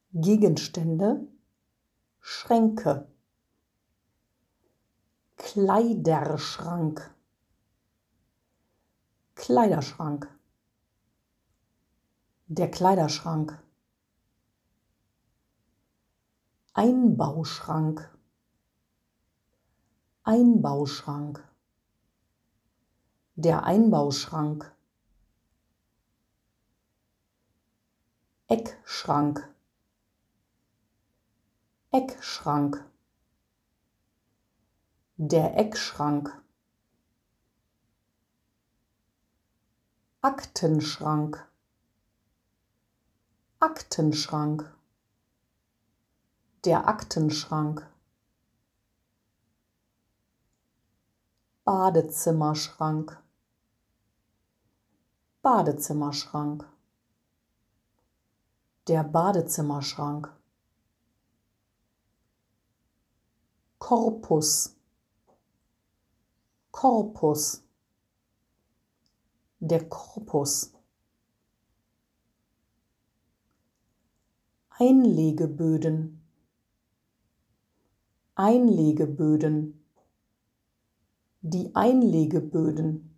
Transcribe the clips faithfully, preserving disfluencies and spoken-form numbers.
Gegenstände, Schränke, Kleiderschrank, Kleiderschrank, der Kleiderschrank, Einbauschrank, Einbauschrank, der Einbauschrank, Eckschrank, Eckschrank, der Eckschrank, Aktenschrank, Aktenschrank, der Aktenschrank, Badezimmerschrank, Badezimmerschrank, der Badezimmerschrank, Korpus, Korpus, der Korpus, Einlegeböden, Einlegeböden, die Einlegeböden,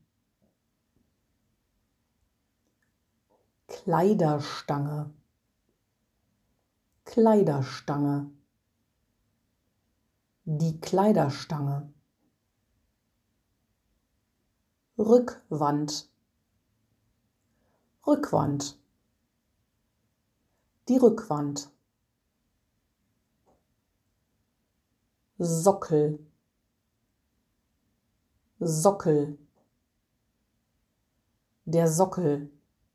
Kleiderstange, Kleiderstange, die Kleiderstange, Rückwand, Rückwand, die Rückwand, Sockel, Sockel, der Sockel,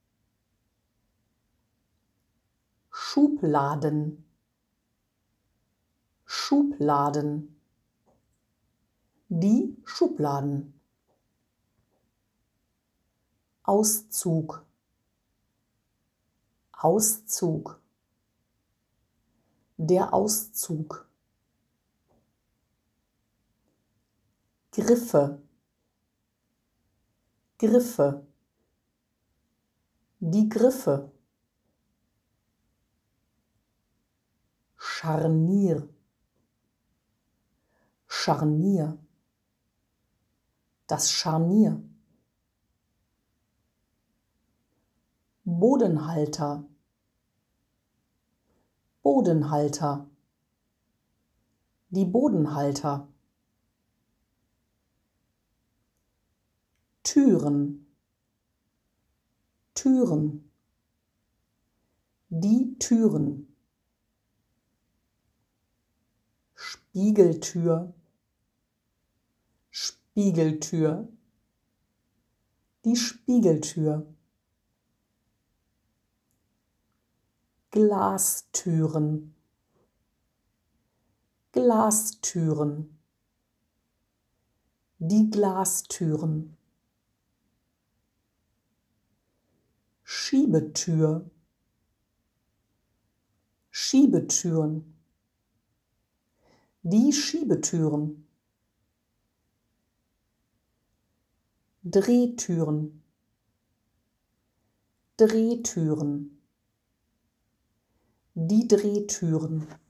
Schubladen, Schubladen, die Schubladen, Auszug, Auszug, der Auszug, Griffe, Griffe, die Griffe, Scharnier, Scharnier, das Scharnier, Bodenhalter, Bodenhalter, die Bodenhalter, Türen, Türen, die Türen, Spiegeltür, Spiegeltür, die Spiegeltür, Glastüren, Glastüren, die Glastüren, Schiebetür, Schiebetüren, die Schiebetüren, Drehtüren, Drehtüren, die Drehtüren,